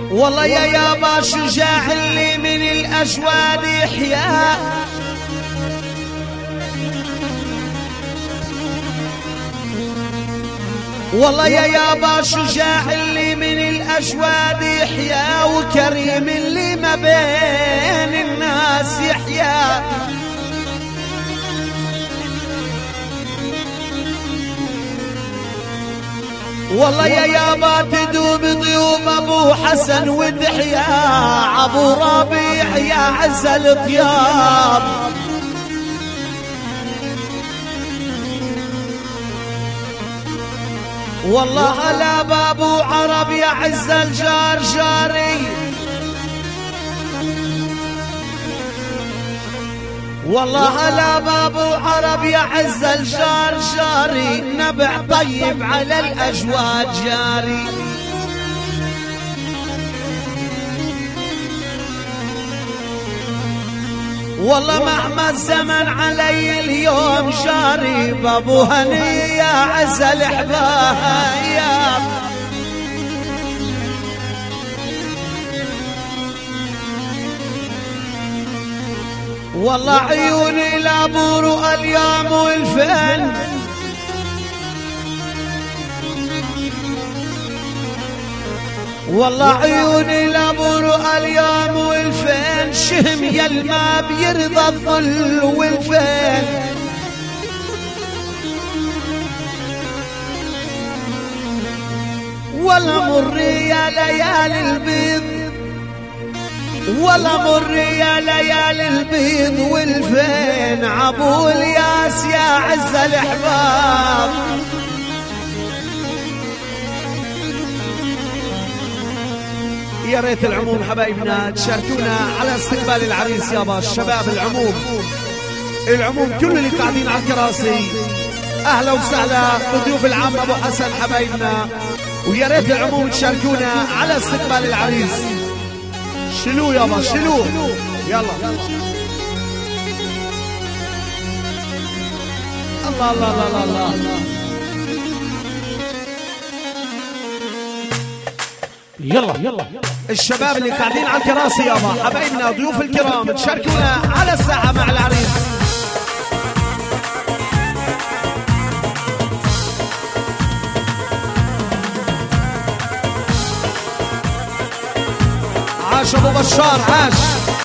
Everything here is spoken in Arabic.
والله يا يابا شجاع اللي من الأجواد يحيا، والله يا يابا شجاع اللي من الأجواد يحيا، وكريم اللي ما بين الناس يحيا. والله يا يابا تدوب ضيوف ابو حسن ودحيا، ابو ربيع يا عز الطياب. والله هلا بابو عرب يا عز الجار جاري، والله هلا بابو عرب يا عز الجار جاري، نبع طيب على الأجواد جاري. والله مهما الزمن علي اليوم جاري، بابو هني يا عز الحبايب. والله عيوني لابو رؤى اليوم والفن، والله عيوني لابو رؤى اليوم والفن، شهم يلما بيرضى الظل والفن. ولا مر يا ليالي البيض، ولا مر يا ليالي البيض والفين، عبو الياس يا عز الأحباب. يا ريت العموم حبايبنا تشاركونا على استقبال العريس يابا، الشباب العموم كل اللي قاعدين على الكراسي، اهلا وسهلا بضيوف العم ابو حسن حبايبنا. ويا ريت العموم تشاركونا على استقبال العريس. شلو يابا شلو، يلا الله الله الله الله. يلا الشباب اللي قاعدين على الكراسي يابا حبايبنا ضيوف الكرام تشاركونا على الساحة مع العريس. عاش ابو بشار عاش.